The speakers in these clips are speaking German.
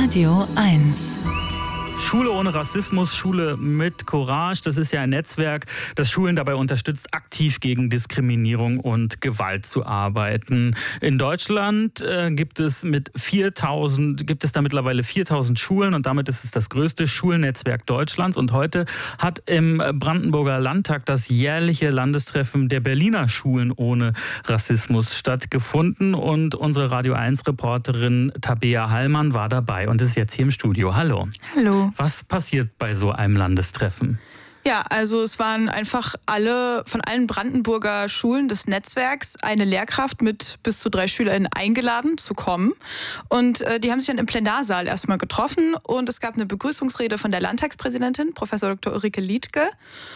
Radio 1. Schule ohne Rassismus, Schule mit Courage, das ist ja ein Netzwerk, das Schulen dabei unterstützt, aktiv gegen Diskriminierung und Gewalt zu arbeiten. In Deutschland gibt es da mittlerweile 4000 Schulen und damit ist es das größte Schulnetzwerk Deutschlands. Und heute hat im Brandenburger Landtag das jährliche Landestreffen der Berliner Schulen ohne Rassismus stattgefunden und unsere Radio 1-Reporterin Tabea Hallmann war dabei und ist jetzt hier im Studio. Hallo. Hallo. Was passiert bei so einem Landestreffen? Ja, also es waren einfach von allen Brandenburger Schulen des Netzwerks eine Lehrkraft mit bis zu 3 SchülerInnen eingeladen zu kommen. Und die haben sich dann im Plenarsaal erstmal getroffen und es gab eine Begrüßungsrede von der Landtagspräsidentin, Professor Dr. Ulrike Liedtke.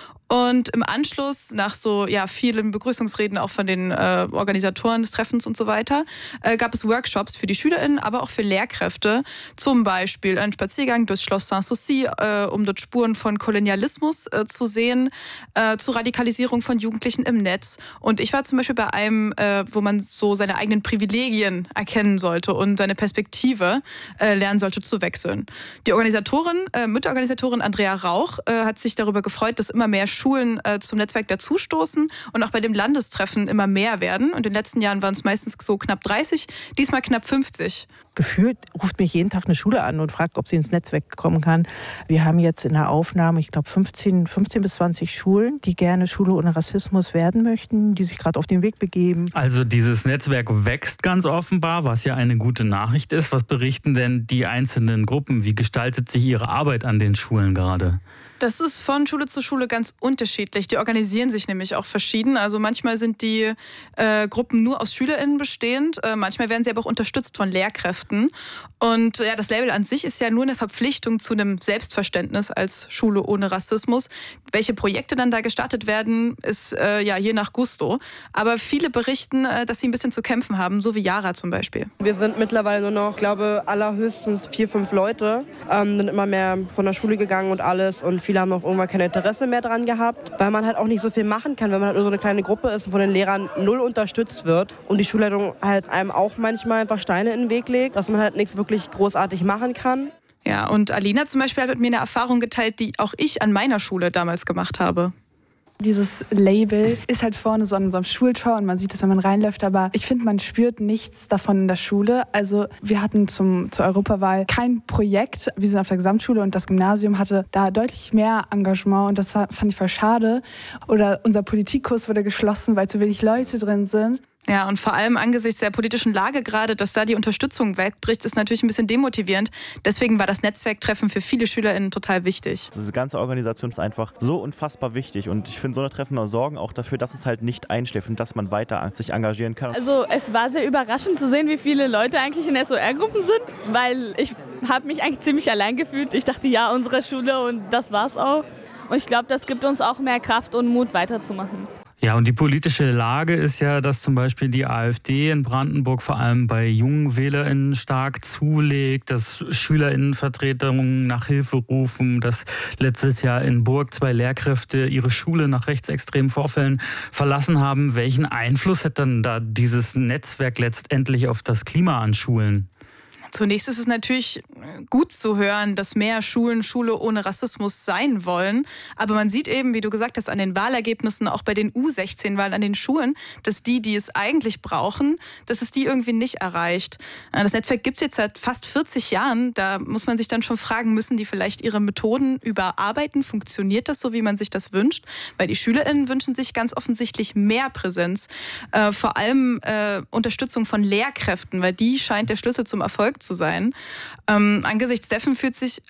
Und im Anschluss, nach vielen Begrüßungsreden auch von den Organisatoren des Treffens und so weiter, gab es Workshops für die SchülerInnen, aber auch für Lehrkräfte. Zum Beispiel ein Spaziergang durchs Schloss Sanssouci, um dort Spuren von Kolonialismus zu sehen, zur Radikalisierung von Jugendlichen im Netz. Und ich war zum Beispiel bei einem, wo man so seine eigenen Privilegien erkennen sollte und seine Perspektive lernen sollte zu wechseln. Die Mitorganisatorin Andrea Rauch hat sich darüber gefreut, dass immer mehr Schulen zum Netzwerk dazustoßen und auch bei dem Landestreffen immer mehr werden. Und in den letzten Jahren waren es meistens so knapp 30, diesmal knapp 50. Gefühlt ruft mich jeden Tag eine Schule an und fragt, ob sie ins Netzwerk kommen kann. Wir haben jetzt in der Aufnahme, ich glaube 15 bis 20 Schulen, die gerne Schule ohne Rassismus werden möchten, die sich gerade auf den Weg begeben. Also dieses Netzwerk wächst ganz offenbar, was ja eine gute Nachricht ist. Was berichten denn die einzelnen Gruppen? Wie gestaltet sich ihre Arbeit an den Schulen gerade? Das ist von Schule zu Schule ganz unterschiedlich. Die organisieren sich nämlich auch verschieden. Also manchmal sind die Gruppen nur aus SchülerInnen bestehend. Manchmal werden sie aber auch unterstützt von Lehrkräften. Und ja, das Label an sich ist ja nur eine Verpflichtung zu einem Selbstverständnis als Schule ohne Rassismus. Welche Projekte dann da gestartet werden, ist je nach Gusto. Aber viele berichten, dass sie ein bisschen zu kämpfen haben, so wie Yara zum Beispiel. Wir sind mittlerweile nur noch, ich glaube, allerhöchstens 4-5 Leute. Sind immer mehr von der Schule gegangen und alles. Und viele haben auch irgendwann kein Interesse mehr dran gehabt, weil man halt auch nicht so viel machen kann, wenn man halt nur so eine kleine Gruppe ist und von den Lehrern null unterstützt wird und die Schulleitung halt einem auch manchmal einfach Steine in den Weg legt, dass man halt nichts wirklich großartig machen kann. Ja, und Alina zum Beispiel hat mit mir eine Erfahrung geteilt, die auch ich an meiner Schule damals gemacht habe. Dieses Label ist halt vorne so an unserem Schultor und man sieht es, wenn man reinläuft, aber ich finde, man spürt nichts davon in der Schule. Also wir hatten zur Europawahl kein Projekt, wir sind auf der Gesamtschule und das Gymnasium hatte da deutlich mehr Engagement und das fand ich voll schade. Oder unser Politikkurs wurde geschlossen, weil zu wenig Leute drin sind. Ja, und vor allem angesichts der politischen Lage gerade, dass da die Unterstützung wegbricht, ist natürlich ein bisschen demotivierend. Deswegen war das Netzwerktreffen für viele SchülerInnen total wichtig. Diese ganze Organisation ist einfach so unfassbar wichtig und ich finde, so eine Treffen sorgen auch dafür, dass es halt nicht einschläft und dass man weiter sich engagieren kann. Also es war sehr überraschend zu sehen, wie viele Leute eigentlich in SOR-Gruppen sind, weil ich habe mich eigentlich ziemlich allein gefühlt. Ich dachte, ja, unsere Schule und das war's auch. Und ich glaube, das gibt uns auch mehr Kraft und Mut, weiterzumachen. Ja, und die politische Lage ist ja, dass zum Beispiel die AfD in Brandenburg vor allem bei jungen WählerInnen stark zulegt, dass SchülerInnenvertretungen nach Hilfe rufen, dass letztes Jahr in Burg 2 Lehrkräfte ihre Schule nach rechtsextremen Vorfällen verlassen haben. Welchen Einfluss hat dann da dieses Netzwerk letztendlich auf das Klima an Schulen? Zunächst ist es natürlich gut zu hören, dass mehr Schulen Schule ohne Rassismus sein wollen. Aber man sieht eben, wie du gesagt hast, an den Wahlergebnissen, auch bei den U16-Wahlen an den Schulen, dass die es eigentlich brauchen, dass es die irgendwie nicht erreicht. Das Netzwerk gibt es jetzt seit fast 40 Jahren. Da muss man sich dann schon fragen, müssen die vielleicht ihre Methoden überarbeiten? Funktioniert das so, wie man sich das wünscht? Weil die SchülerInnen wünschen sich ganz offensichtlich mehr Präsenz. Vor allem Unterstützung von Lehrkräften, weil die scheint der Schlüssel zum Erfolg zu sein. Angesichts dessen fühlt sich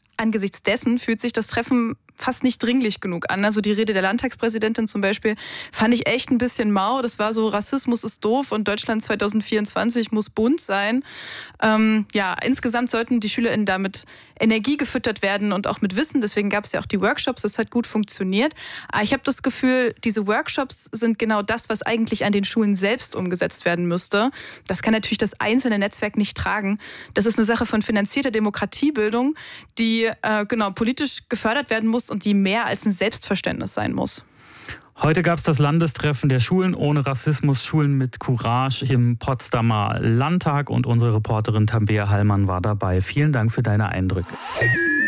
das Treffen fast nicht dringlich genug an. Also die Rede der Landtagspräsidentin zum Beispiel fand ich echt ein bisschen mau. Das war so, Rassismus ist doof und Deutschland 2024 muss bunt sein. Insgesamt sollten die SchülerInnen damit Energie gefüttert werden und auch mit Wissen. Deswegen gab es ja auch die Workshops. Das hat gut funktioniert. Aber ich habe das Gefühl, diese Workshops sind genau das, was eigentlich an den Schulen selbst umgesetzt werden müsste. Das kann natürlich das einzelne Netzwerk nicht tragen. Das ist eine Sache von finanzierter Demokratiebildung, die politisch gefördert werden muss und die mehr als ein Selbstverständnis sein muss. Heute gab es das Landestreffen der Schulen ohne Rassismus, Schulen mit Courage im Potsdamer Landtag und unsere Reporterin Tabea Hallmann war dabei. Vielen Dank für deine Eindrücke.